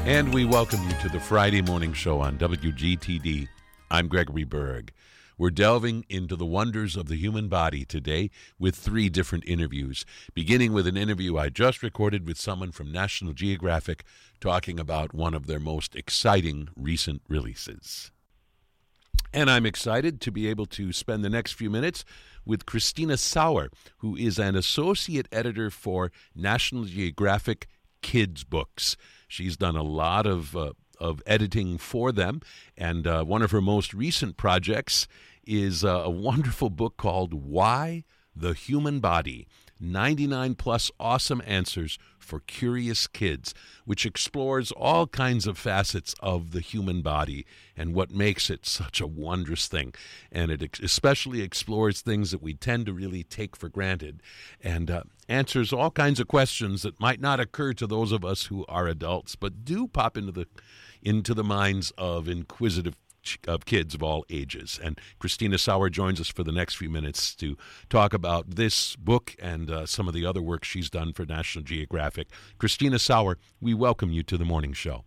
And we welcome you to the Friday morning show on WGTD. I'm Gregory Berg. We're delving into the wonders of the human body today with 3 different interviews, beginning with an interview I just recorded with someone from National Geographic talking about one of their most exciting recent releases. And I'm excited to be able to spend the next few minutes with Christina Sauer, who is an associate editor for National Geographic Kids Books. She's done a lot of editing for them, and one of her most recent projects is a wonderful book called Why the Human Body, 99 plus awesome answers for curious kids, which explores all kinds of facets of the human body and what makes it such a wondrous thing. And it especially explores things that we tend to really take for granted and answers all kinds of questions that might not occur to those of us who are adults, but do pop into the minds of inquisitive kids of all ages. And Christina Sauer joins us for the next few minutes to talk about this book and some of the other work she's done for National Geographic. Christina Sauer, we welcome you to the morning show.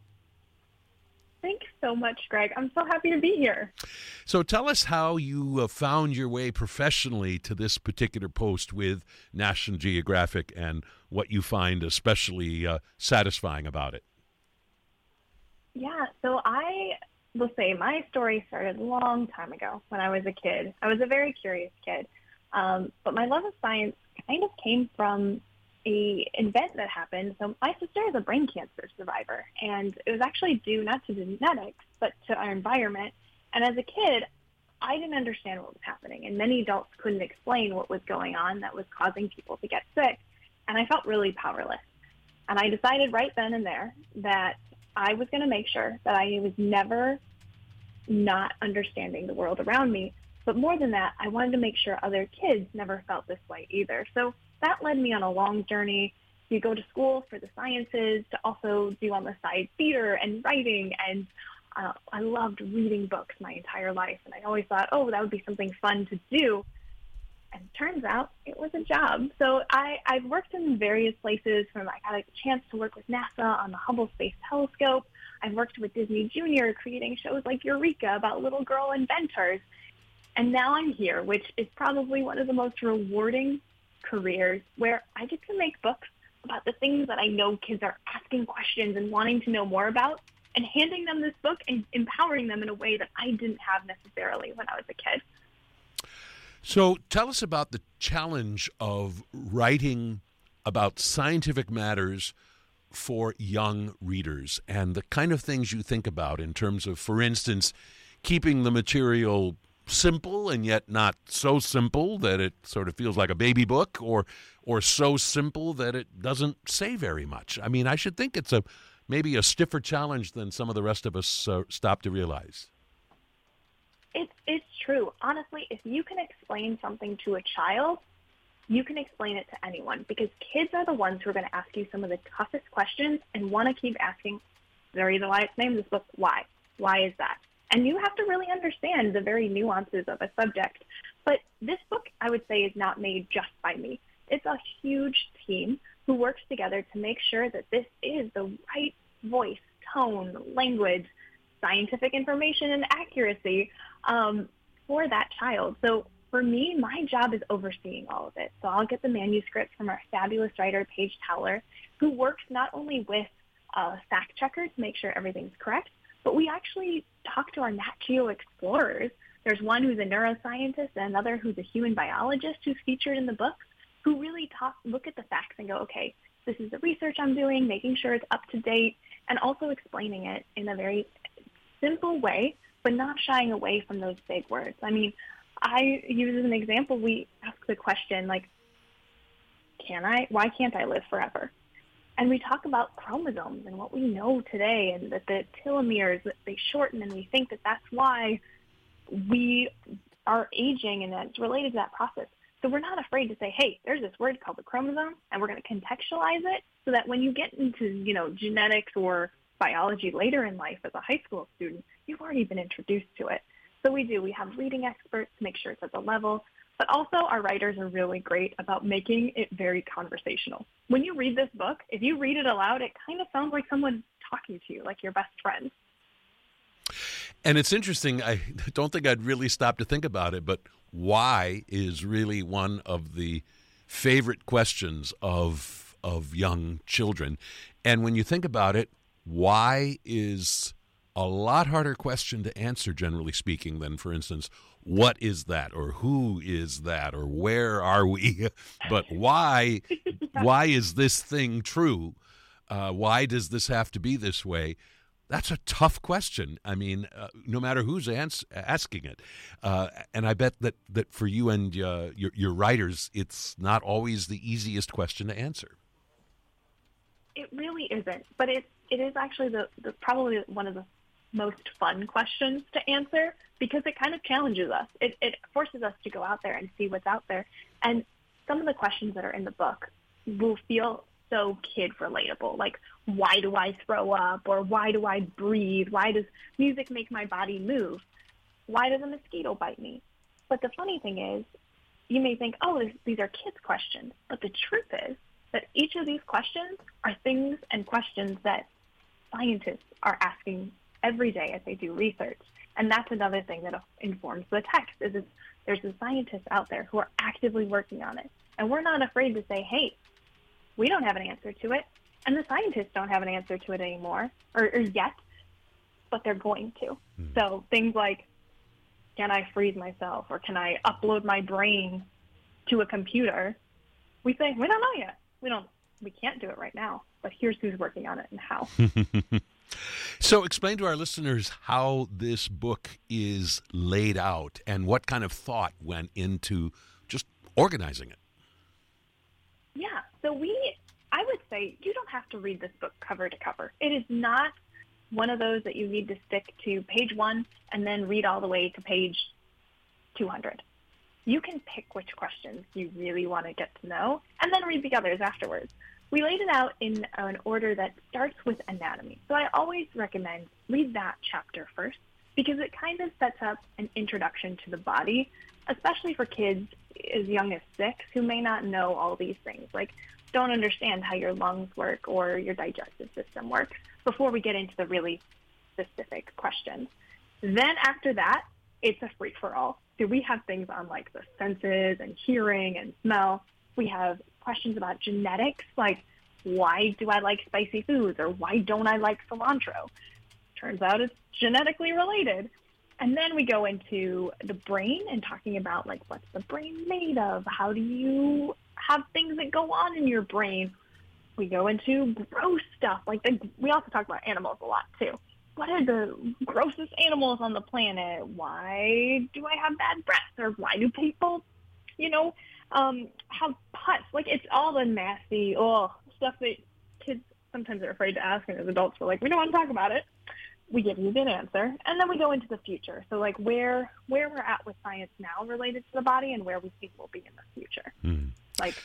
Thanks so much, Greg. I'm so happy to be here. So tell us how you found your way professionally to this particular post with National Geographic and what you find especially satisfying about it. Yeah, so I will say my story started a long time ago when I was a kid. I was a very curious kid, but my love of science kind of came from an event that happened. So my sister is a brain cancer survivor, and it was actually due not to genetics, but to our environment. And as a kid, I didn't understand what was happening, and many adults couldn't explain what was going on that was causing people to get sick, and I felt really powerless. And I decided right then and there that I was going to make sure that I was never not understanding the world around me. But more than that, I wanted to make sure other kids never felt this way either. So that led me on a long journey to go to school for the sciences, to also do on the side theater and writing. And I loved reading books my entire life. And I always thought, oh, that would be something fun to do. And it turns out it was a job. So I've worked in various places. I got a chance to work with NASA on the Hubble Space Telescope. I've worked with Disney Junior creating shows like Eureka about little girl inventors. And now I'm here, which is probably one of the most rewarding careers, where I get to make books about the things that I know kids are asking questions and wanting to know more about, and handing them this book and empowering them in a way that I didn't have necessarily when I was a kid. So tell us about the challenge of writing about scientific matters for young readers and the kind of things you think about in terms of, for instance, keeping the material simple and yet not so simple that it sort of feels like a baby book, or so simple that it doesn't say very much. I mean, I should think it's maybe a stiffer challenge than some of the rest of us stop to realize. It's true. Honestly, if you can explain something to a child, you can explain it to anyone, because kids are the ones who are going to ask you some of the toughest questions and want to keep asking. The reason why it's named this book, why? Why is that? And you have to really understand the very nuances of a subject. But this book, I would say, is not made just by me. It's a huge team who works together to make sure that this is the right voice, tone, language, scientific information, and accuracy for that child. So for me, my job is overseeing all of it. So I'll get the manuscripts from our fabulous writer, Paige Towler, who works not only with a fact checker to make sure everything's correct, but we actually talk to our Nat Geo explorers. There's one who's a neuroscientist and another who's a human biologist who's featured in the books, who really look at the facts and go, okay, this is the research I'm doing, making sure it's up to date, and also explaining it in a very simple way, but not shying away from those big words. I mean, I use as an example, we ask the question, like, why can't I live forever? And we talk about chromosomes and what we know today, and that the telomeres, they shorten, and we think that that's why we are aging, and that's related to that process. So we're not afraid to say, hey, there's this word called the chromosome, and we're going to contextualize it so that when you get into, genetics or biology later in life as a high school student, you've already been introduced to it. So we have reading experts to make sure it's at the level, but also our writers are really great about making it very conversational. When you read this book, if you read it aloud, it kind of sounds like someone talking to you like your best friend. And it's interesting, I don't think I'd really stop to think about it, but why is really one of the favorite questions of young children. And when you think about it, why is a lot harder question to answer, generally speaking, than, for instance, what is that, or who is that, or where are we? But why is this thing true? Why does this have to be this way? That's a tough question. I mean, no matter who's asking it. And I bet that for you and your writers, it's not always the easiest question to answer. It really isn't. But it is actually the probably one of the most fun questions to answer because it kind of challenges us. It forces us to go out there and see what's out there. And some of the questions that are in the book will feel so kid relatable, like why do I throw up, or why do I breathe, why does music make my body move, why does a mosquito bite me? But the funny thing is, you may think, oh, these are kids' questions, but the truth is that each of these questions are things and questions that scientists are asking every day as they do research. And that's another thing that informs the text, is there's the scientists out there who are actively working on it, and we're not afraid to say, hey, we don't have an answer to it, and the scientists don't have an answer to it anymore, or yet, but they're going to. So things like, can I freeze myself, or can I upload my brain to a computer? We say, we don't know yet. We can't do it right now, but here's who's working on it and how. So explain to our listeners how this book is laid out and what kind of thought went into just organizing it. Yeah, so I would say you don't have to read this book cover to cover. It is not one of those that you need to stick to page 1 and then read all the way to page 200. You can pick which questions you really want to get to know and then read the others afterwards. We laid it out in an order that starts with anatomy. So I always recommend read that chapter first because it kind of sets up an introduction to the body, especially for kids as young as 6 who may not know all these things, like don't understand how your lungs work or your digestive system works before we get into the really specific questions. Then after that, it's a free-for-all. So we have things on like the senses and hearing and smell. We have questions about genetics, like why do I like spicy foods or why don't I like cilantro? Turns out it's genetically related. And then we go into the brain and talking about like what's the brain made of? How do you have things that go on in your brain? We go into gross stuff. We also talk about animals a lot too. What are the grossest animals on the planet? Why do I have bad breath? Or why do people, have pus? Like it's all the nasty, stuff that kids sometimes are afraid to ask, and as adults we're like, we don't want to talk about it. We give you an answer, and then we go into the future. So like where we're at with science now related to the body and where we think we'll be in the future. Like,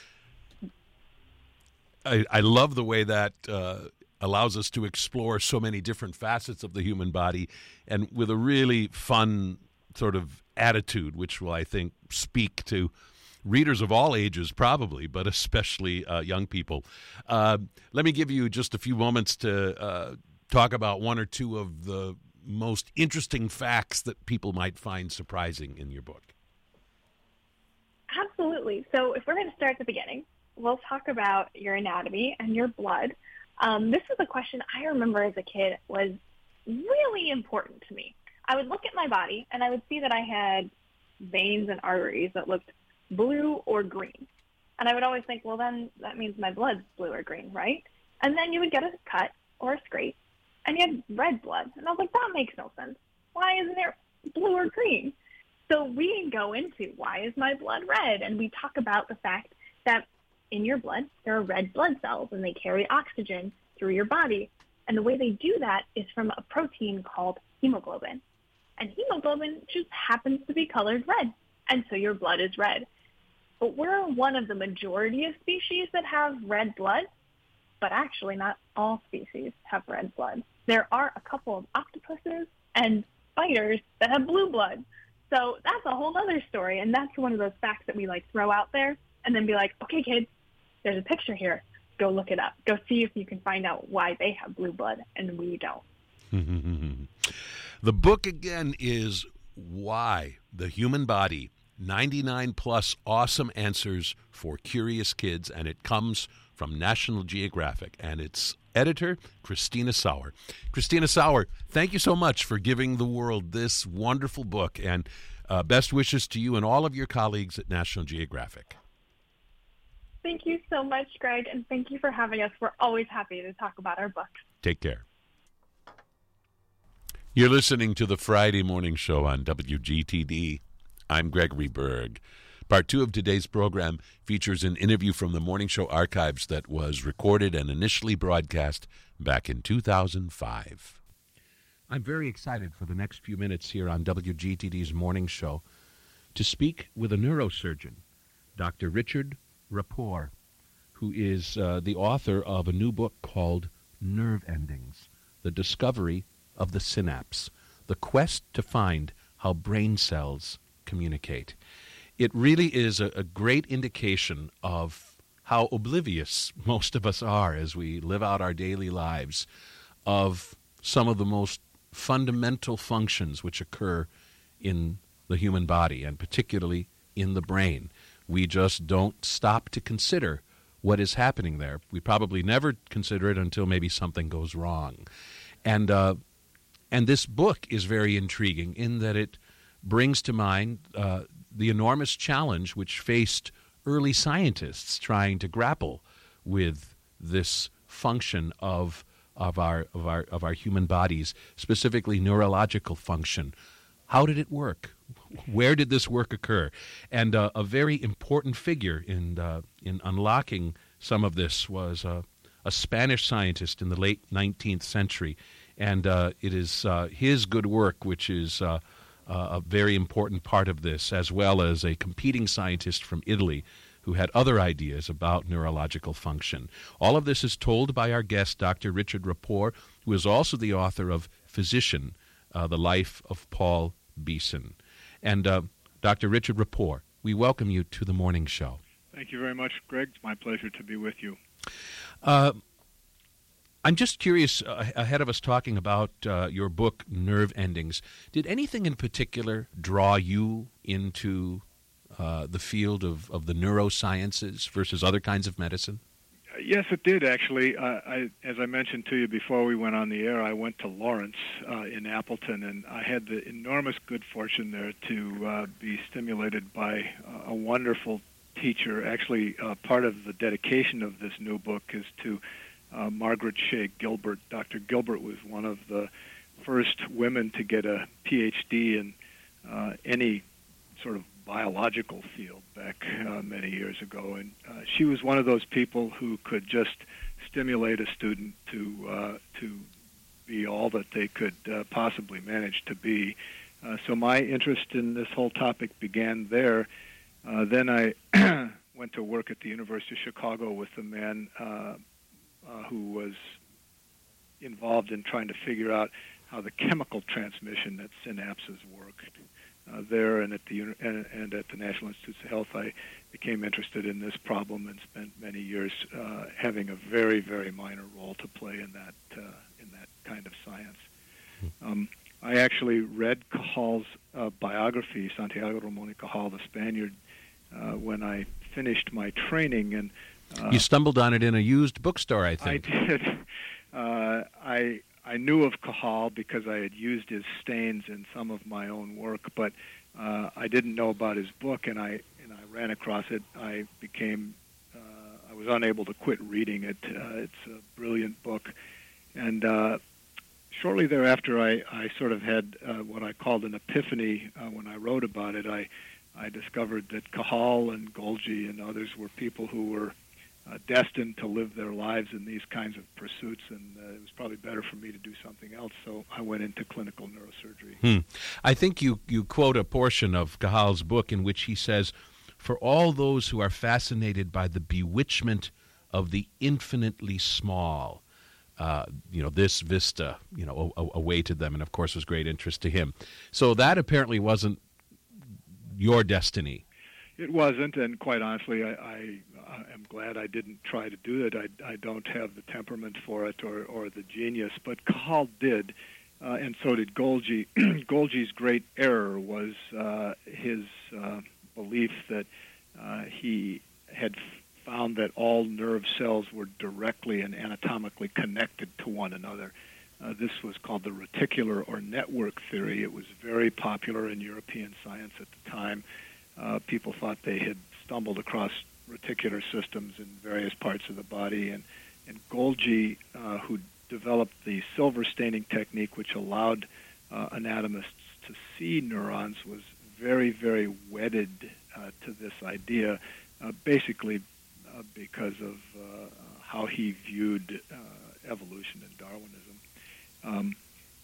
I love the way that allows us to explore so many different facets of the human body, and with a really fun sort of attitude, which will, I think, speak to readers of all ages probably, but especially young people. Let me give you just a few moments to talk about one or two of the most interesting facts that people might find surprising in your book. Absolutely. So if we're going to start at the beginning, we'll talk about your anatomy and your blood. This was a question I remember as a kid was really important to me. I would look at my body and I would see that I had veins and arteries that looked blue or green. And I would always think, well, then that means my blood's blue or green, right? And then you would get a cut or a scrape and you had red blood. And I was like, that makes no sense. Why isn't there blue or green? So we go into why is my blood red? And we talk about the fact that in your blood, there are red blood cells and they carry oxygen through your body. And the way they do that is from a protein called hemoglobin. And hemoglobin just happens to be colored red. And so your blood is red. But we're one of the majority of species that have red blood, but actually not all species have red blood. There are a couple of octopuses and spiders that have blue blood. So that's a whole other story, and that's one of those facts that we throw out there and then be like, okay, kids, there's a picture here. go look it up. Go see if you can find out why they have blue blood and we don't. The book, again, is Why the Human Body, 99 plus awesome answers for curious kids, and it comes from National Geographic, and its editor, Christina Sauer. Christina Sauer, thank you so much for giving the world this wonderful book, and best wishes to you and all of your colleagues at National Geographic. Thank you so much, Greg, and thank you for having us. We're always happy to talk about our books. Take care. You're listening to the Friday Morning Show on WGTD. I'm Gregory Berg. Part 2 of today's program features an interview from the Morning Show archives that was recorded and initially broadcast back in 2005. I'm very excited for the next few minutes here on WGTD's Morning Show to speak with a neurosurgeon, Dr. Richard Rapport, who is the author of a new book called Nerve Endings, The Discovery of the Synapse, the quest to find how brain cells communicate. It really is a great indication of how oblivious most of us are as we live out our daily lives of some of the most fundamental functions which occur in the human body, and particularly in the brain. We just don't stop to consider what is happening there. We probably never consider it until maybe something goes wrong. And this book is very intriguing in that it brings to mind the enormous challenge which faced early scientists trying to grapple with this function of our human bodies, specifically neurological function. How did it work? Where did this work occur? And a very important figure in unlocking some of this was a Spanish scientist in the late 19th century, and it is his good work which is a very important part of this, as well as a competing scientist from Italy who had other ideas about neurological function. All of this is told by our guest, Dr. Richard Rapport, who is also the author of Physician, The Life of Paul Beeson. And Dr. Richard Rapport, we welcome you to the Morning Show. Thank you very much, Greg. It's my pleasure to be with you. I'm just curious, ahead of us talking about your book, Nerve Endings, did anything in particular draw you into the field of the neurosciences versus other kinds of medicine? Yes, it did, actually. As I mentioned to you before we went on the air, I went to Lawrence in Appleton, and I had the enormous good fortune there to be stimulated by a wonderful teacher. Actually, part of the dedication of this new book is to Margaret Shea Gilbert. Dr. Gilbert was one of the first women to get a PhD in any sort of biological field back many years ago, and she was one of those people who could just stimulate a student to be all that they could possibly manage to be. So my interest in this whole topic began there. Then I went to work at the University of Chicago with a man who was involved in trying to figure out how the chemical transmission at synapses worked. There and at the National Institutes of Health, I became interested in this problem and spent many years having a very, very minor role to play in that kind of science. I actually read Cajal's biography, Santiago Ramón y Cajal, the Spaniard, when I finished my training, and you stumbled on it in a used bookstore, I think. I did. I knew of Cajal because I had used his stains in some of my own work, but I didn't know about his book, and I ran across it. I was unable to quit reading it. It's a brilliant book, and shortly thereafter, I sort of had what I called an epiphany when I wrote about it. I discovered that Cajal and Golgi and others were people who were destined to live their lives in these kinds of pursuits, and it was probably better for me to do something else, so I went into clinical neurosurgery. I think you quote a portion of Cajal's book in which he says, "For all those who are fascinated by the bewitchment of the infinitely small, this vista, awaited them," and of course was great interest to him. So that apparently wasn't your destiny. It wasn't, and quite honestly, I am glad I didn't try to do it. I don't have the temperament for it or the genius, but Cahal did, and so did Golgi. Golgi's great error was his belief that he had found that all nerve cells were directly and anatomically connected to one another. This was called the reticular or network theory. It was very popular in European science at the time. People thought they had stumbled across reticular systems in various parts of the body, and Golgi, who developed the silver staining technique, which allowed anatomists to see neurons, was very, very wedded to this idea, basically because of how he viewed evolution and Darwinism.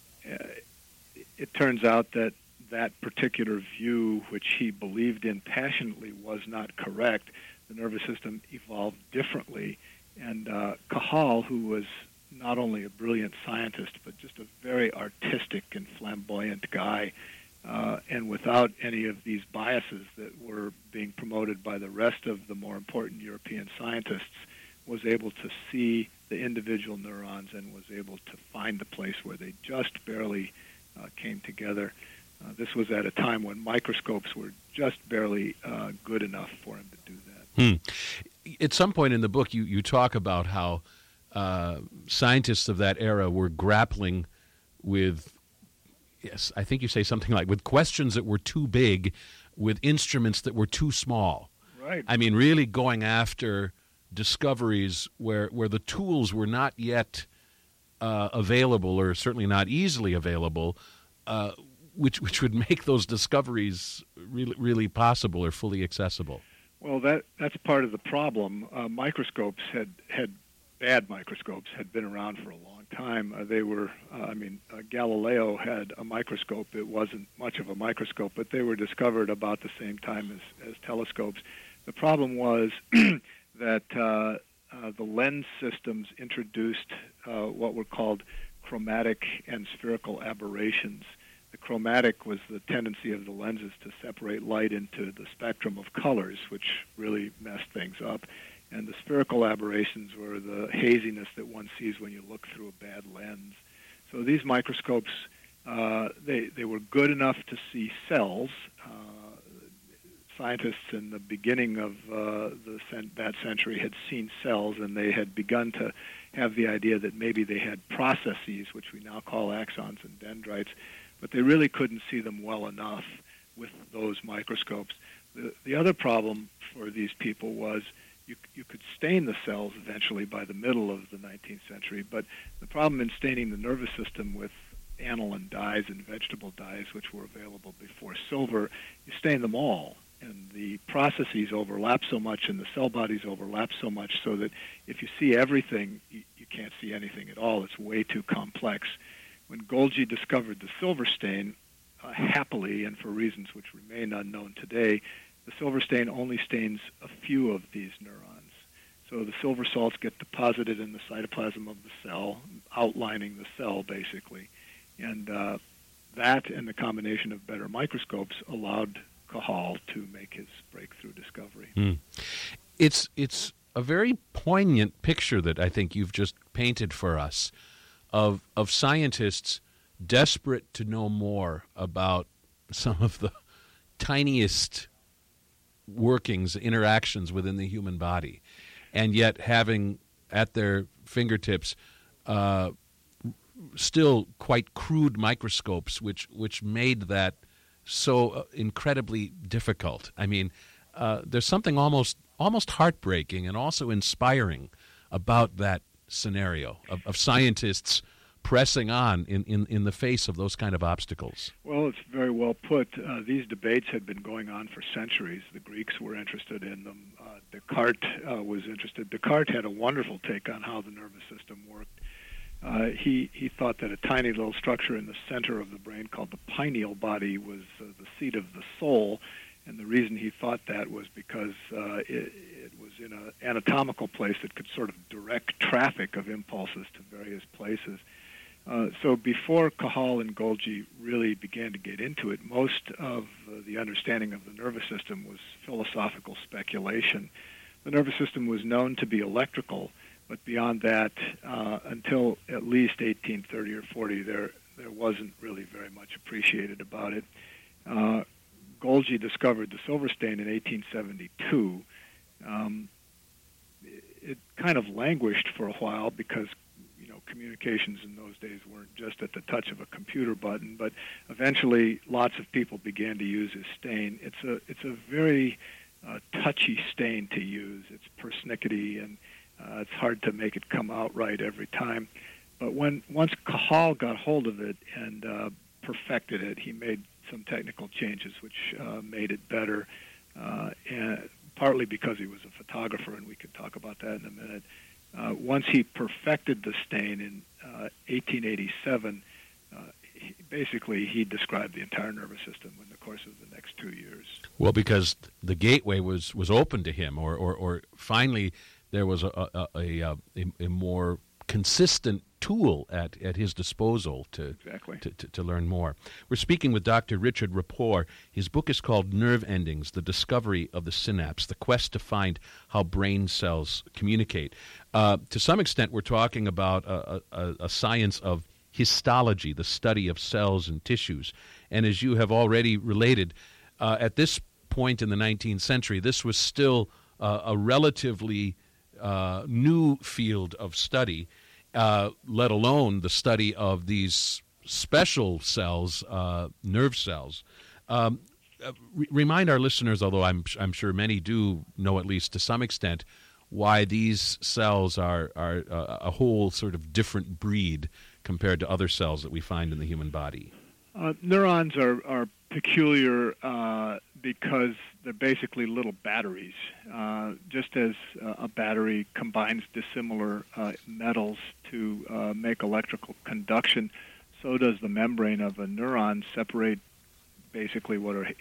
It turns out that that particular view, which he believed in passionately, was not correct. The nervous system evolved differently, and Cahal, who was not only a brilliant scientist, but just a very artistic and flamboyant guy, and without any of these biases that were being promoted by the rest of the more important European scientists, was able to see the individual neurons and was able to find the place where they just barely came together. This was at a time when microscopes were just barely good enough for him to do that. At some point in the book, you talk about how scientists of that era were grappling with, yes, I think you say something like, with questions that were too big, with instruments that were too small. Right. I mean, really going after discoveries where the tools were not yet available, or certainly not easily available, which would make those discoveries really, really possible or fully accessible. Well, that's part of the problem. Microscopes bad microscopes had been around for a long time. They were, Galileo had a microscope. It wasn't much of a microscope, but they were discovered about the same time as telescopes. The problem was that the lens systems introduced what were called chromatic and spherical aberrations. The chromatic was the tendency of the lenses to separate light into the spectrum of colors, which really messed things up. And the spherical aberrations were the haziness that one sees when you look through a bad lens. So these microscopes, they were good enough to see cells. Scientists in the beginning of that century had seen cells, and they had begun to have the idea that maybe they had processes, which we now call axons and dendrites, but they really couldn't see them well enough with those microscopes. The other problem for these people was you could stain the cells eventually by the middle of the 19th century, but the problem in staining the nervous system with aniline dyes and vegetable dyes, which were available before silver, you stain them all. And the processes overlap so much and the cell bodies overlap so much so that if you see everything, you can't see anything at all. It's way too complex. When Golgi discovered the silver stain, happily and for reasons which remain unknown today, the silver stain only stains a few of these neurons. So the silver salts get deposited in the cytoplasm of the cell, outlining the cell basically. And that and the combination of better microscopes allowed Cahal to make his breakthrough discovery. It's a very poignant picture that I think you've just painted for us of scientists desperate to know more about some of the tiniest workings, interactions within the human body, and yet having at their fingertips still quite crude microscopes, which made that so incredibly difficult. I mean, there's something almost heartbreaking and also inspiring about that scenario of scientists pressing on in the face of those kind of obstacles. Well, it's very well put. These debates had been going on for centuries. The Greeks were interested in them. Descartes was interested. Descartes had a wonderful take on how the nervous system worked. He thought that a tiny little structure in the center of the brain called the pineal body was the seat of the soul, and the reason he thought that was because it was in an anatomical place that could sort of direct traffic of impulses to various places. So before Cajal and Golgi really began to get into it, most of the understanding of the nervous system was philosophical speculation. The nervous system was known to be electrical, but beyond that, until at least 1830 or 40, there wasn't really very much appreciated about it. Golgi discovered the silver stain in 1872. It kind of languished for a while because communications in those days weren't just at the touch of a computer button, but eventually lots of people began to use his stain. It's a very touchy stain to use. It's persnickety, and it's hard to make it come out right every time. But once Cajal got hold of it and perfected it, he made some technical changes which made it better, and partly because he was a photographer, and we could talk about that in a minute. Once he perfected the stain in 1887, he described the entire nervous system in the course of the next 2 years. Well, because the gateway was open to him, or finally there was a more consistent tool at his disposal to learn more. We're speaking with Dr. Richard Rapport. His book is called Nerve Endings, The Discovery of the Synapse, The Quest to Find How Brain Cells Communicate. To some extent, we're talking about a science of histology, the study of cells and tissues. And as you have already related, at this point in the 19th century, this was still a relatively new field of study, let alone the study of these special cells, nerve cells. Remind our listeners, although I'm sure many do know at least to some extent, why these cells are a whole sort of different breed compared to other cells that we find in the human body. Neurons are peculiar because they're basically little batteries. Just as a battery combines dissimilar metals to make electrical conduction, so does the membrane of a neuron separate basically what are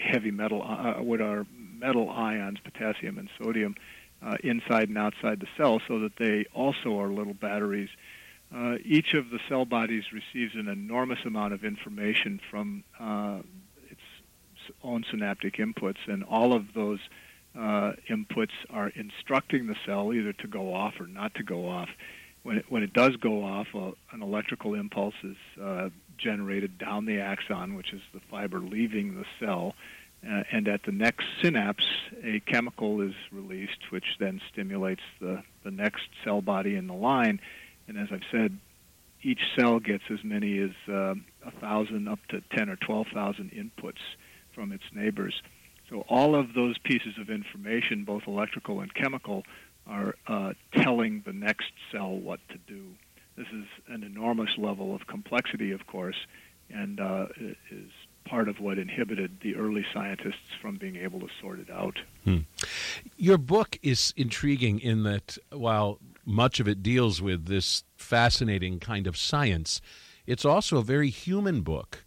metal ions, potassium and sodium, inside and outside the cell, so that they also are little batteries. Each of the cell bodies receives an enormous amount of information from its own synaptic inputs, and all of those inputs are instructing the cell either to go off or not to go off. When it does go off, an electrical impulse is generated down the axon, which is the fiber leaving the cell, and at the next synapse, a chemical is released, which then stimulates the next cell body in the line. And as I've said, each cell gets as many as 1,000 up to 10 or 12,000 inputs from its neighbors. So all of those pieces of information, both electrical and chemical, are telling the next cell what to do. This is an enormous level of complexity, of course, and is part of what inhibited the early scientists from being able to sort it out. Your book is intriguing in that while much of it deals with this fascinating kind of science, it's also a very human book,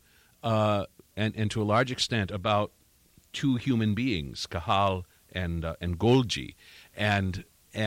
and to a large extent about two human beings, Cajal and Golgi, and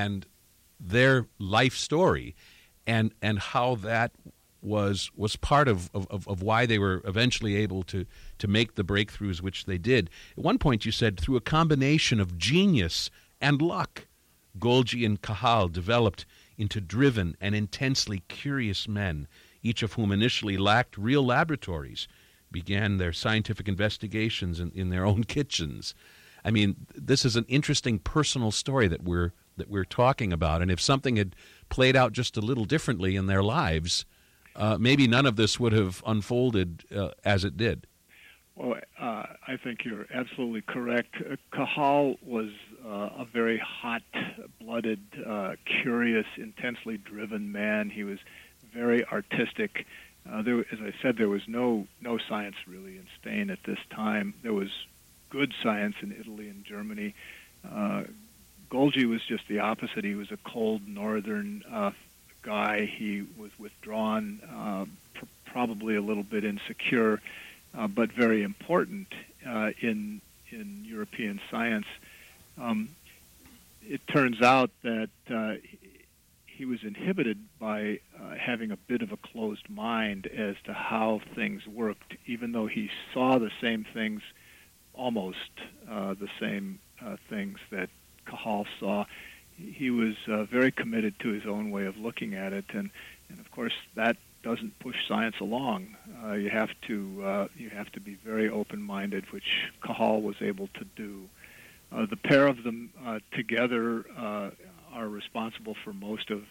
their life story, and how that was part of why they were eventually able to make the breakthroughs which they did. At one point you said, through a combination of genius and luck, Golgi and Cajal developed into driven and intensely curious men, each of whom initially lacked real laboratories, began their scientific investigations in their own kitchens. I mean, this is an interesting personal story that we're talking about, and if something had played out just a little differently in their lives, maybe none of this would have unfolded as it did. Well, I think you're absolutely correct. Cajal was a very hot-blooded, curious, intensely driven man. He was very artistic. As I said, there was no science really in Spain at this time. There was good science in Italy and Germany. Golgi was just the opposite. He was a cold northern guy. He was withdrawn, probably a little bit insecure, but very important in European science. It turns out that he was inhibited by having a bit of a closed mind as to how things worked, even though he saw the same things, almost the same things that Cajal saw. He was very committed to his own way of looking at it, and of course that doesn't push science along. You have to be very open-minded, which Cajal was able to do. The pair of them together are responsible for most of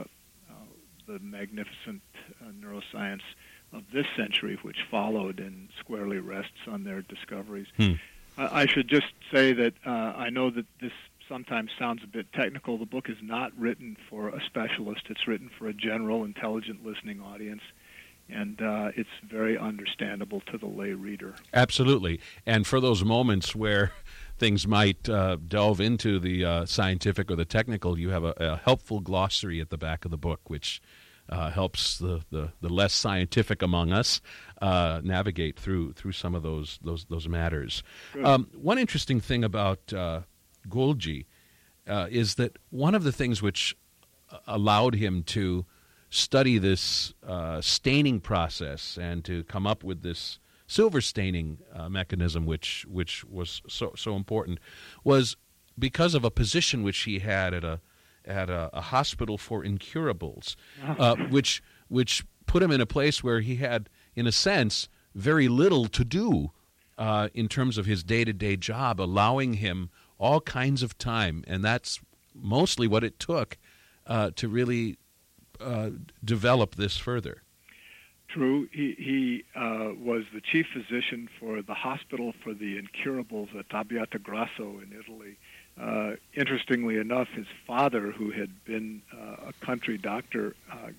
the magnificent neuroscience of this century, which followed and squarely rests on their discoveries. I should just say that I know that this sometimes sounds a bit technical. The book is not written for a specialist. It's written for a general, intelligent listening audience, and it's very understandable to the lay reader. Absolutely. And for those moments where things might delve into the scientific or the technical, you have a helpful glossary at the back of the book, which helps the less scientific among us navigate through some of those matters. One interesting thing about Golgi is that one of the things which allowed him to study this staining process and to come up with this silver staining mechanism, which was so important, was because of a position which he had at a hospital for incurables, which put him in a place where he had, in a sense, very little to do in terms of his day-to-day job, allowing him all kinds of time, and that's mostly what it took to really develop this further. True. He was the chief physician for the hospital for the incurables at Abbiategrasso in Italy. Interestingly enough, his father, who had been a country doctor,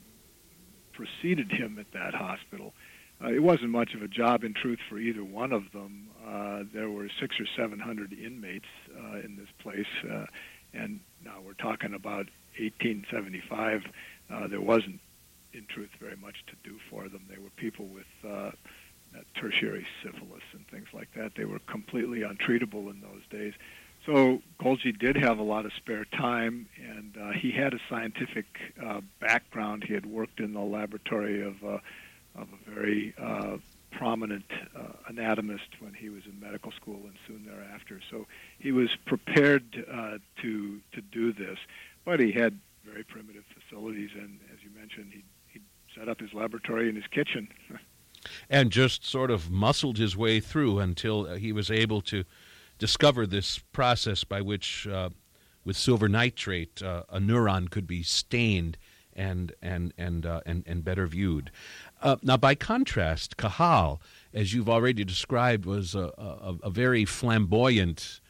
preceded him at that hospital. It wasn't much of a job, in truth, for either one of them. There were 600 or 700 inmates in this place, and now we're talking about 1875. There wasn't, in truth, very much to do for them. They were people with tertiary syphilis and things like that. They were completely untreatable in those days. So Golgi did have a lot of spare time, and he had a scientific background. He had worked in the laboratory of a very prominent anatomist when he was in medical school and soon thereafter. So he was prepared to do this, but he had very primitive facilities, and as you mentioned, he set up his laboratory in his kitchen. And just sort of muscled his way through until he was able to discover this process by which, with silver nitrate, a neuron could be stained and better viewed. Now, by contrast, Cajal, as you've already described, was a very flamboyant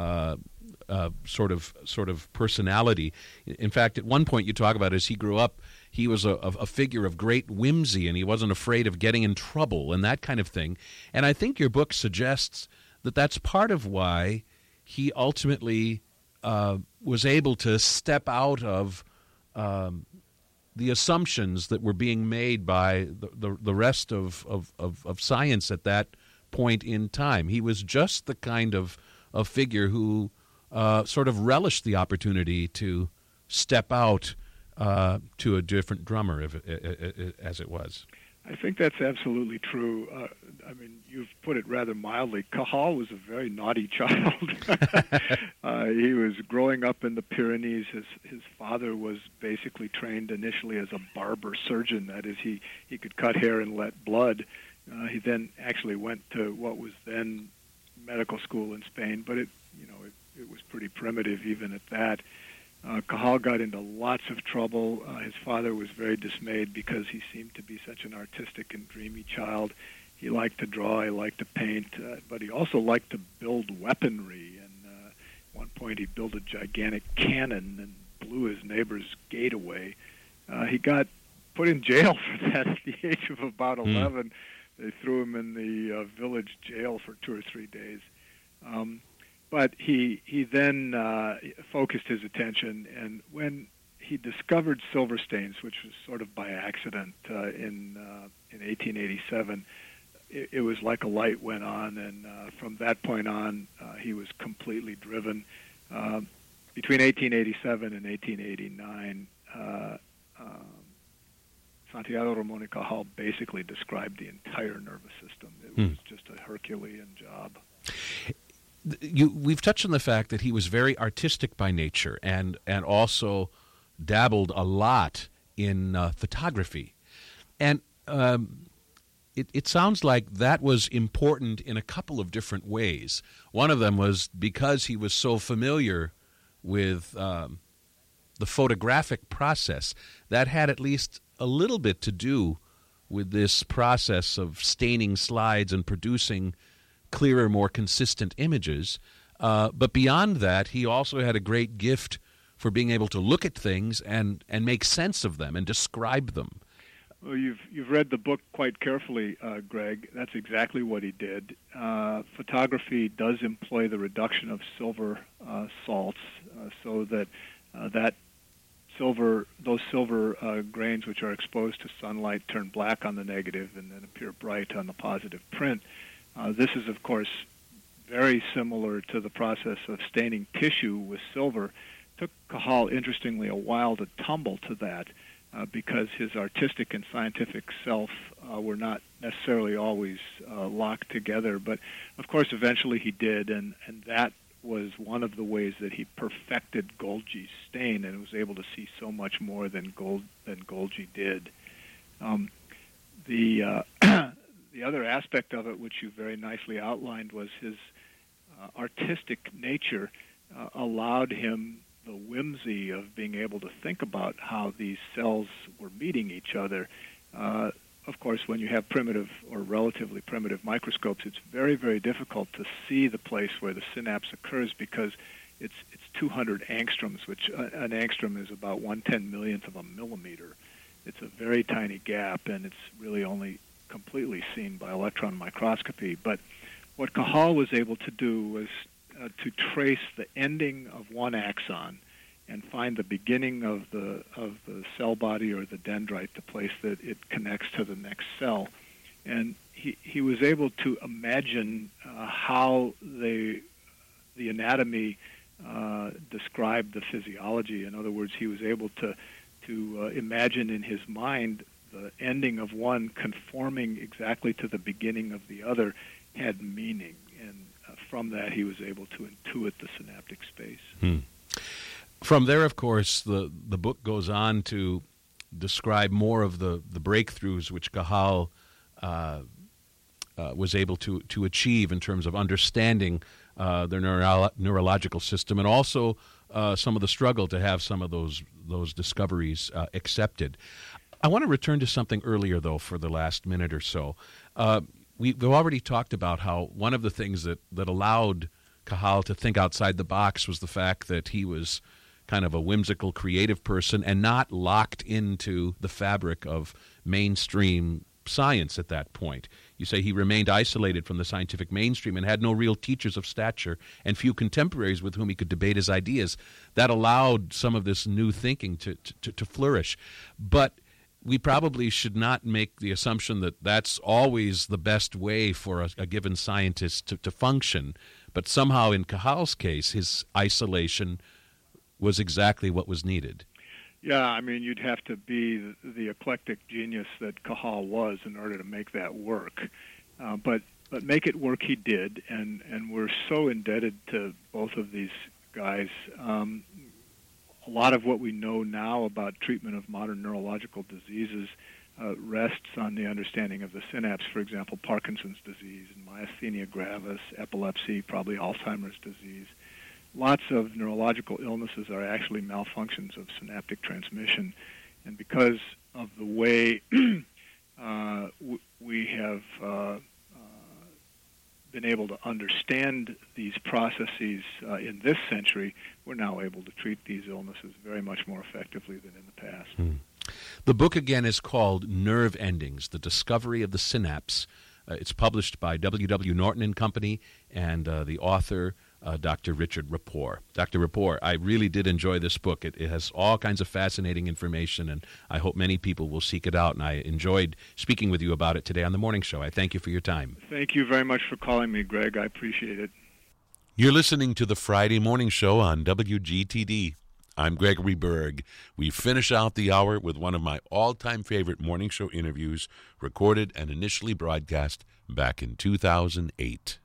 sort of personality. In fact, at one point you talk about, as he grew up, he was a figure of great whimsy, and he wasn't afraid of getting in trouble and that kind of thing. And I think your book suggests that that's part of why he ultimately was able to step out of the assumptions that were being made by the rest of science at that point in time. He was just the kind of figure who sort of relished the opportunity to step out to a different drummer, as it was. I think that's absolutely true. I mean, you've put it rather mildly. Cajal was a very naughty child. He was growing up in the Pyrenees. His father was basically trained initially as a barber surgeon. That is, he could cut hair and let blood. He then actually went to what was then medical school in Spain, but it was pretty primitive even at that. Cajal got into lots of trouble. His father was very dismayed because he seemed to be such an artistic and dreamy child. He liked to draw, he liked to paint, but he also liked to build weaponry. And at one point he built a gigantic cannon and blew his neighbor's gate away. He got put in jail for that at the age of about 11. They threw him in the village jail for 2 or 3 days. But he then focused his attention, and when he discovered silver stains, which was sort of by accident in 1887, it was like a light went on, and from that point on, he was completely driven. Between 1887 and 1889, Santiago Ramon y Cajal basically described the entire nervous system. It was just a Herculean job. We've touched on the fact that he was very artistic by nature and also dabbled a lot in photography. And it sounds like that was important in a couple of different ways. One of them was because he was so familiar with the photographic process. That had at least a little bit to do with this process of staining slides and producing clearer, more consistent images. But beyond that, he also had a great gift for being able to look at things and make sense of them and describe them. Well, you've read the book quite carefully, Greg. That's exactly what he did. Photography does employ the reduction of silver salts so that those silver grains which are exposed to sunlight turn black on the negative and then appear bright on the positive print. This is, of course, very similar to the process of staining tissue with silver. It took Cajal, interestingly, a while to tumble to that because his artistic and scientific self were not necessarily always locked together. But, of course, eventually he did, and that was one of the ways that he perfected Golgi's stain and was able to see so much more than Golgi did. The other aspect of it, which you very nicely outlined, was his artistic nature allowed him the whimsy of being able to think about how these cells were meeting each other. Of course, when you have primitive or relatively primitive microscopes, it's very, very difficult to see the place where the synapse occurs because it's 200 angstroms, which an angstrom is about 1/10 millionth of a millimeter. It's a very tiny gap, and it's really only completely seen by electron microscopy. But what Cajal was able to do was to trace the ending of one axon and find the beginning of the cell body or the dendrite, the place that it connects to the next cell. And he was able to imagine how the anatomy described the physiology. In other words, he was able to imagine in his mind the ending of one conforming exactly to the beginning of the other had meaning. And from that, he was able to intuit the synaptic space. From there, of course, the book goes on to describe more of the breakthroughs which Cajal was able to achieve in terms of understanding the neurological system, and also some of the struggle to have some of those discoveries accepted. I want to return to something earlier, though, for the last minute or so. We've already talked about how one of the things that allowed Cajal to think outside the box was the fact that he was kind of a whimsical, creative person and not locked into the fabric of mainstream science at that point. You say he remained isolated from the scientific mainstream and had no real teachers of stature and few contemporaries with whom he could debate his ideas. That allowed some of this new thinking to flourish. But we probably should not make the assumption that that's always the best way for a given scientist to function. But somehow in Cajal's case, his isolation was exactly what was needed. Yeah, I mean, you'd have to be the eclectic genius that Cajal was in order to make that work. But make it work he did, and we're so indebted to both of these guys. A lot of what we know now about treatment of modern neurological diseases rests on the understanding of the synapse. For example, Parkinson's disease, and myasthenia gravis, epilepsy, probably Alzheimer's disease. Lots of neurological illnesses are actually malfunctions of synaptic transmission. And because of the way we have been able to understand these processes in this century, we're now able to treat these illnesses very much more effectively than in the past. The book, again, is called Nerve Endings, The Discovery of the Synapse. It's published by W.W. Norton and Company, and the author, Dr. Richard Rapport. Dr. Rapport, I really did enjoy this book. It has all kinds of fascinating information, and I hope many people will seek it out, and I enjoyed speaking with you about it today on The Morning Show. I thank you for your time. Thank you very much for calling me, Greg. I appreciate it. You're listening to the Friday Morning Show on WGTD. I'm Gregory Berg. We finish out the hour with one of my all-time favorite morning show interviews, recorded and initially broadcast back in 2008.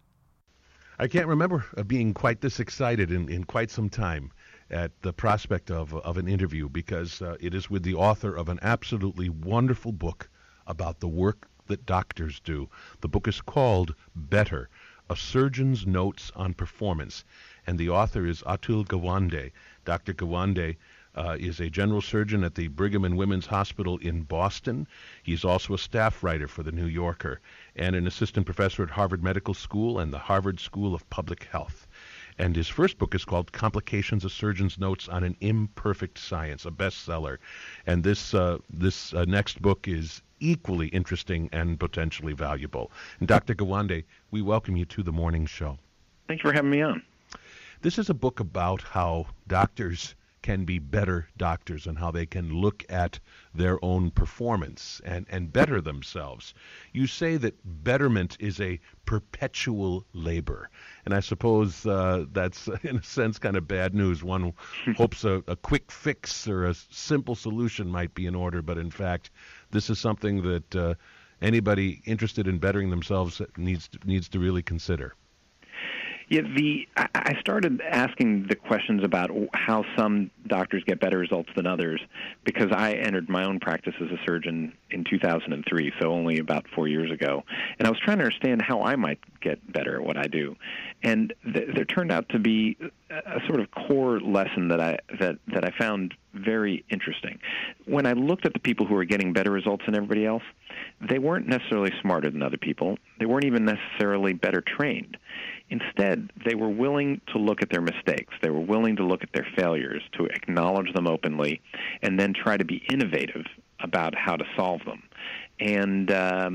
I can't remember being quite this excited in quite some time at the prospect of an interview, because it is with the author of an absolutely wonderful book about the work that doctors do. The book is called Better, A Surgeon's Notes on Performance, and the author is Atul Gawande. Dr. Gawande is a general surgeon at the Brigham and Women's Hospital in Boston. He's also a staff writer for The New Yorker and an assistant professor at Harvard Medical School and the Harvard School of Public Health. And his first book is called Complications, A Surgeon's Notes on an Imperfect Science, a bestseller. And this next book is equally interesting and potentially valuable. And Dr. Gawande, we welcome you to the morning show. Thank you for having me on. This is a book about how doctors can be better doctors and how they can look at their own performance and better themselves. You say that betterment is a perpetual labor, and I suppose that's, in a sense, kind of bad news. One hopes a quick fix or a simple solution might be in order, but in fact, this is something that anybody interested in bettering themselves needs to really consider. Yeah, I started asking the questions about how some doctors get better results than others because I entered my own practice as a surgeon in 2003, so only about 4 years ago. And I was trying to understand how I might get better at what I do. And there turned out to be a sort of core lesson that I found very interesting. When I looked at the people who were getting better results than everybody else, they weren't necessarily smarter than other people. They weren't even necessarily better trained. Instead, they were willing to look at their mistakes. They were willing to look at their failures, to acknowledge them openly, and then try to be innovative about how to solve them. And,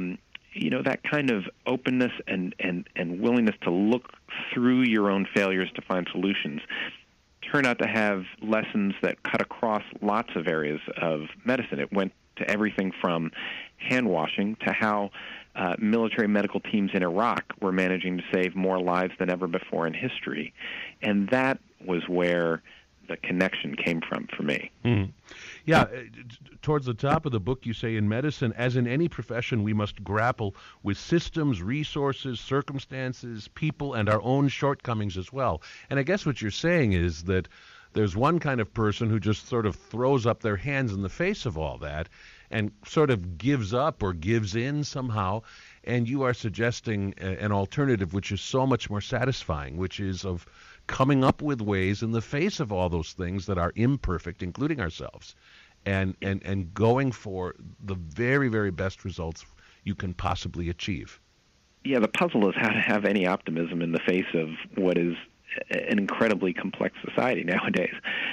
that kind of openness and willingness to look through your own failures to find solutions turned out to have lessons that cut across lots of areas of medicine. It went to everything from hand washing to how military medical teams in Iraq were managing to save more lives than ever before in history. And that was where the connection came from for me. Mm. Yeah, towards the top of the book you say, in medicine, as in any profession, we must grapple with systems, resources, circumstances, people, and our own shortcomings as well. And I guess what you're saying is that there's one kind of person who just sort of throws up their hands in the face of all that and sort of gives up or gives in somehow, and you are suggesting an alternative which is so much more satisfying, which is of coming up with ways in the face of all those things that are imperfect, including ourselves, and going for the very, very best results you can possibly achieve. Yeah, the puzzle is how to have any optimism in the face of what is an incredibly complex society nowadays.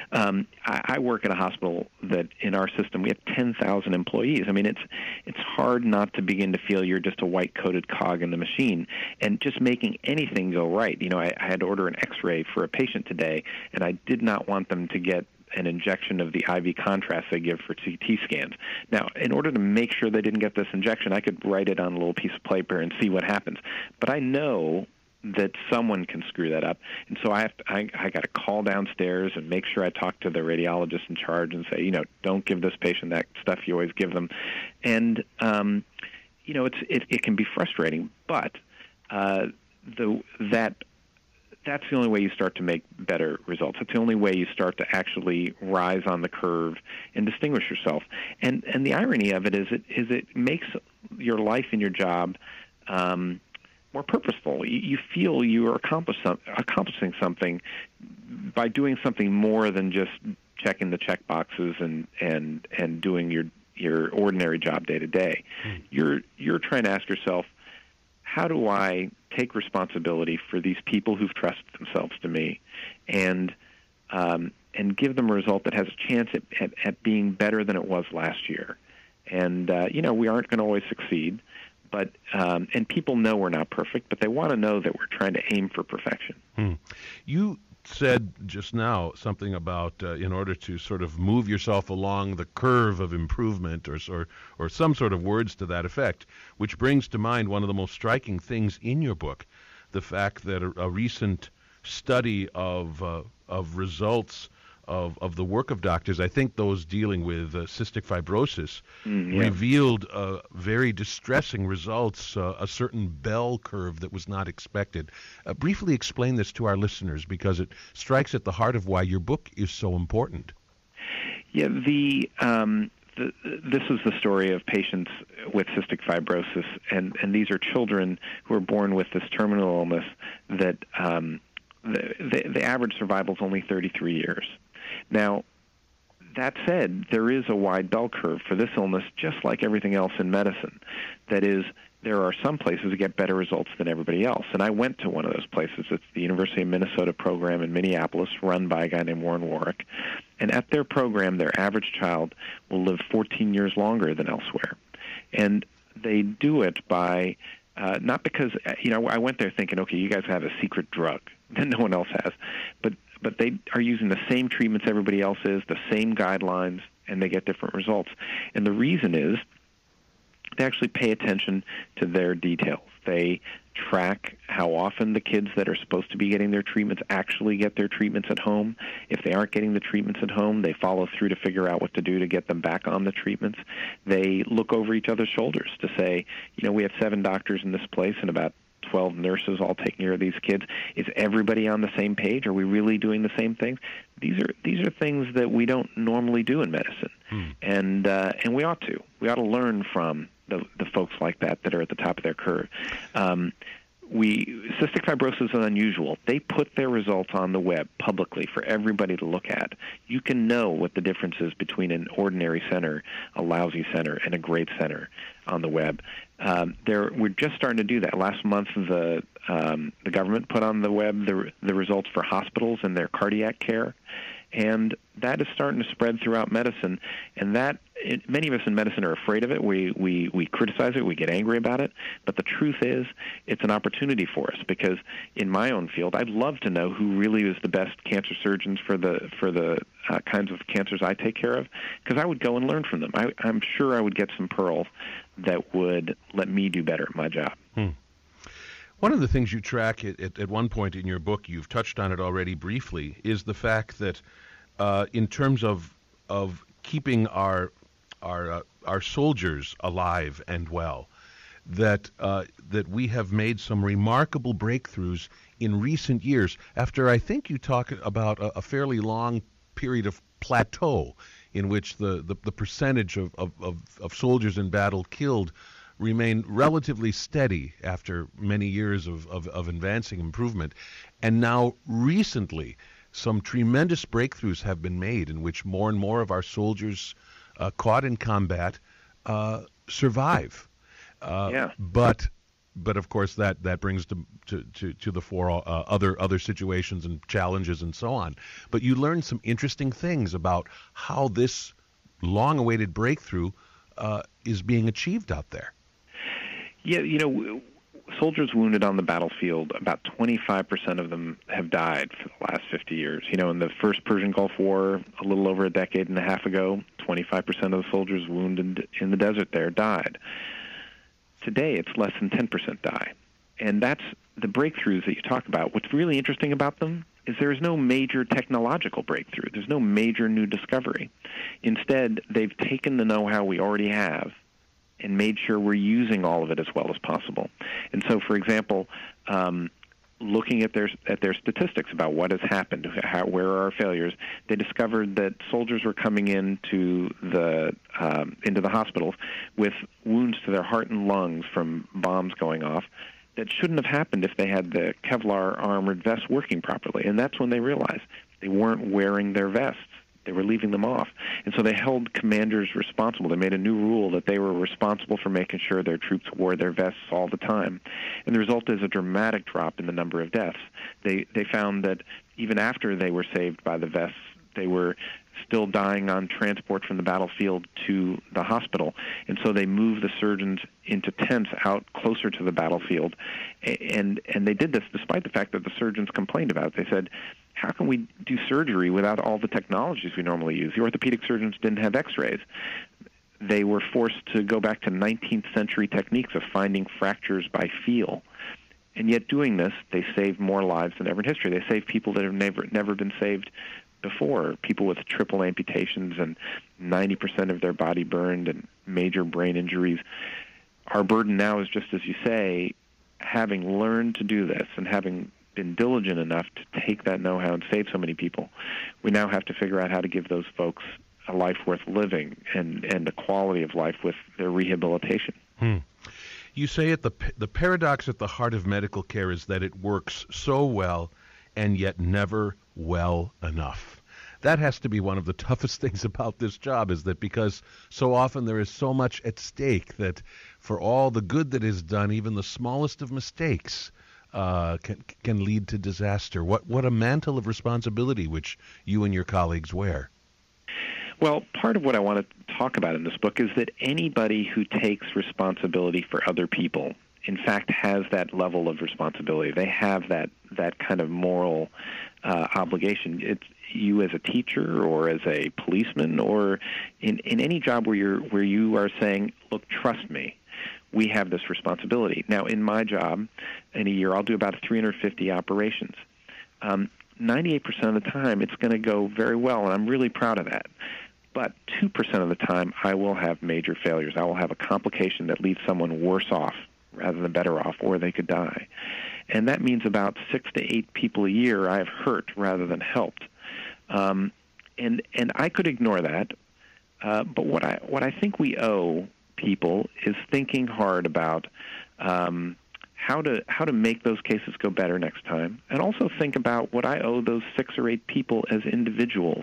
I work at a hospital that in our system we have 10,000 employees. I mean, it's hard not to begin to feel you're just a white-coated cog in the machine, and just making anything go right. I had to order an X-ray for a patient today, and I did not want them to get an injection of the IV contrast they give for CT scans. Now, in order to make sure they didn't get this injection, I could write it on a little piece of paper and see what happens. But I know that someone can screw that up, and so I got to call downstairs and make sure I talk to the radiologist in charge and say, don't give this patient that stuff you always give them, and it can be frustrating, but that's the only way you start to make better results. It's the only way you start to actually rise on the curve and distinguish yourself. And the irony of it is it makes your life and your job more purposeful. You feel you are accomplishing something by doing something more than just checking the check boxes and doing your ordinary job day to day. You're trying to ask yourself, how do I take responsibility for these people who've trusted themselves to me, and give them a result that has a chance at being better than it was last year? And we aren't going to always succeed. But and people know we're not perfect, but they want to know that we're trying to aim for perfection. You said just now something about in order to sort of move yourself along the curve of improvement, or some sort of words to that effect, which brings to mind one of the most striking things in your book, the fact that a recent study of results of the work of doctors. I think those dealing with cystic fibrosis revealed very distressing results, a certain bell curve that was not expected. Briefly explain this to our listeners, because it strikes at the heart of why your book is so important. Yeah, this is the story of patients with cystic fibrosis, and these are children who are born with this terminal illness that the average survival is only 33 years. Now, that said, there is a wide bell curve for this illness, just like everything else in medicine. That is, there are some places that get better results than everybody else. And I went to one of those places. It's the University of Minnesota program in Minneapolis, run by a guy named Warren Warwick. And at their program, their average child will live 14 years longer than elsewhere. And they do it by, not because, I went there thinking, okay, you guys have a secret drug that no one else has. But they are using the same treatments everybody else is, the same guidelines, and they get different results. And the reason is they actually pay attention to their details. They track how often the kids that are supposed to be getting their treatments actually get their treatments at home. If they aren't getting the treatments at home, they follow through to figure out what to do to get them back on the treatments. They look over each other's shoulders to say, we have 7 doctors in this place and about 12 nurses all taking care of these kids. Is everybody on the same page? Are we really doing the same things? These are things that we don't normally do in medicine, and we ought to. We ought to learn from the folks like that are at the top of their curve. Cystic fibrosis is unusual. They put their results on the web publicly for everybody to look at. You can know what the difference is between an ordinary center, a lousy center, and a great center on the web. We're just starting to do that. Last month, the government put on the web the results for hospitals and their cardiac care, and that is starting to spread throughout medicine. And many of us in medicine are afraid of it. We criticize it. We get angry about it. But the truth is, it's an opportunity for us, because in my own field, I'd love to know who really is the best cancer surgeons for the kinds of cancers I take care of, because I would go and learn from them. I'm sure I would get some pearls that would let me do better at my job. One of the things you track at one point in your book, you've touched on it already briefly, is the fact that in terms of keeping our soldiers alive and well, that we have made some remarkable breakthroughs in recent years. After, I think you talk about a fairly long period of plateau in which the percentage of soldiers in battle killed remained relatively steady after many years of advancing improvement. And now recently, some tremendous breakthroughs have been made in which more and more of our soldiers caught in combat survive. But of course that brings to the fore other situations and challenges and so on. But you learned some interesting things about how this long-awaited breakthrough is being achieved out there. Yeah, soldiers wounded on the battlefield, about 25% of them have died for the last 50 years. In the first Persian Gulf War, a little over a decade and a half ago, 25% of the soldiers wounded in the desert there died. Today, it's less than 10% die. And that's the breakthroughs that you talk about. What's really interesting about them is there is no major technological breakthrough. There's no major new discovery. Instead, they've taken the know-how we already have and made sure we're using all of it as well as possible. And so, for example, looking at their statistics about what has happened, where are our failures, they discovered that soldiers were coming into the hospitals with wounds to their heart and lungs from bombs going off that shouldn't have happened if they had the Kevlar armored vests working properly. And that's when they realized they weren't wearing their vests. They were leaving them off. And so they held commanders responsible. They made a new rule that they were responsible for making sure their troops wore their vests all the time. And the result is a dramatic drop in the number of deaths. They found that even after they were saved by the vests, they were still dying on transport from the battlefield to the hospital. And so they moved the surgeons into tents out closer to the battlefield. And they did this despite the fact that the surgeons complained about it. They said, how can we do surgery without all the technologies we normally use? The orthopedic surgeons didn't have x-rays. They were forced to go back to 19th century techniques of finding fractures by feel. And yet doing this, they saved more lives than ever in history. They saved people that have never been saved before, people with triple amputations and 90% of their body burned and major brain injuries. Our burden now is, just as you say, having learned to do this and having been diligent enough to take that know-how and save so many people, we now have to figure out how to give those folks a life worth living and a quality of life with their rehabilitation. You say the paradox at the heart of medical care is that it works so well and yet never well enough. That has to be one of the toughest things about this job, is that because so often there is so much at stake that for all the good that is done, even the smallest of mistakes can lead to disaster. What a mantle of responsibility which you and your colleagues wear. Well, part of what I want to talk about in this book is that anybody who takes responsibility for other people, in fact, has that level of responsibility. They have that kind of moral obligation. It's you as a teacher or as a policeman or in any job where you are saying, look, trust me, we have this responsibility. Now, in my job, in a year, I'll do about 350 operations. 98% of the time, it's going to go very well, and I'm really proud of that. But 2% of the time, I will have major failures. I will have a complication that leaves someone worse off rather than better off, or they could die. And that means about 6 to 8 people a year I have hurt rather than helped. And I could ignore that, but what I think we owe people is thinking hard about how to make those cases go better next time, and also think about what I owe those 6 or 8 people as individuals.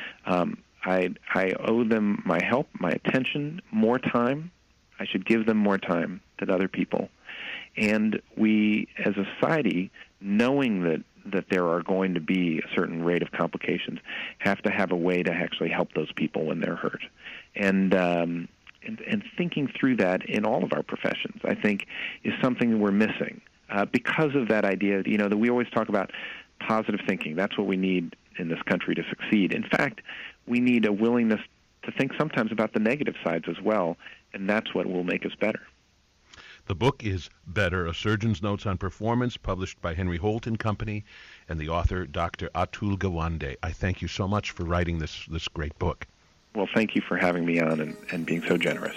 I owe them my help, my attention, more time. I should give them more time than other people. And we, as a society, knowing that there are going to be a certain rate of complications, have to have a way to actually help those people when they're hurt. And thinking through that in all of our professions, I think, is something that we're missing because of that idea, that we always talk about positive thinking. That's what we need in this country to succeed. In fact, we need a willingness to think sometimes about the negative sides as well, and that's what will make us better. The book is Better, A Surgeon's Notes on Performance, published by Henry Holt & Company, and the author, Dr. Atul Gawande. I thank you so much for writing this great book. Well, thank you for having me on and being so generous.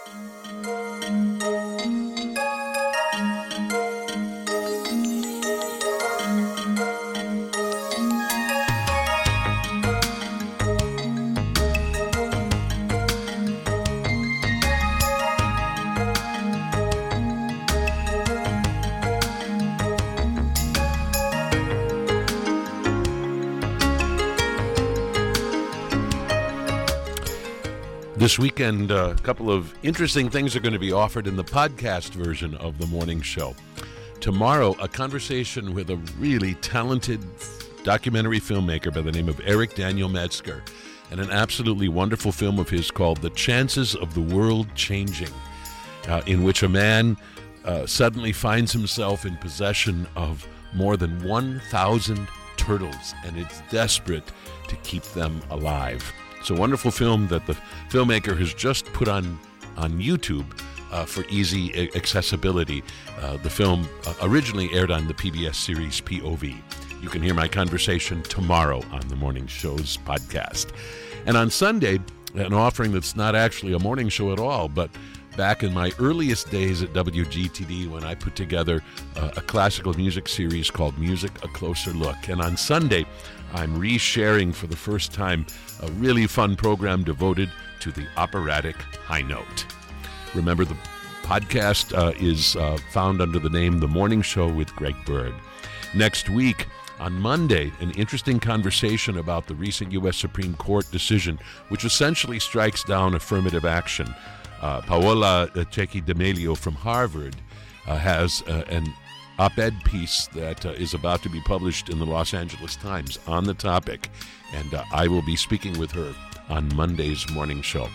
This weekend, a couple of interesting things are going to be offered in the podcast version of The Morning Show. Tomorrow, a conversation with a really talented documentary filmmaker by the name of Eric Daniel Metzger, and an absolutely wonderful film of his called The Chances of the World Changing, in which a man suddenly finds himself in possession of more than 1,000 turtles, and it's desperate to keep them alive. It's a wonderful film that the filmmaker has just put on YouTube for easy accessibility. The film originally aired on the PBS series POV. You can hear my conversation tomorrow on the Morning Show's podcast. And on Sunday, an offering that's not actually a morning show at all, but back in my earliest days at WGTD when I put together a classical music series called Music, A Closer Look. And on Sunday, I'm re-sharing for the first time a really fun program devoted to the operatic high note. Remember, the podcast is found under the name The Morning Show with Greg Berg. Next week, on Monday, an interesting conversation about the recent U.S. Supreme Court decision, which essentially strikes down affirmative action. Paola Cecchi D'Amelio from Harvard has an op-ed piece that is about to be published in the Los Angeles Times on the topic, and I will be speaking with her on Monday's morning show.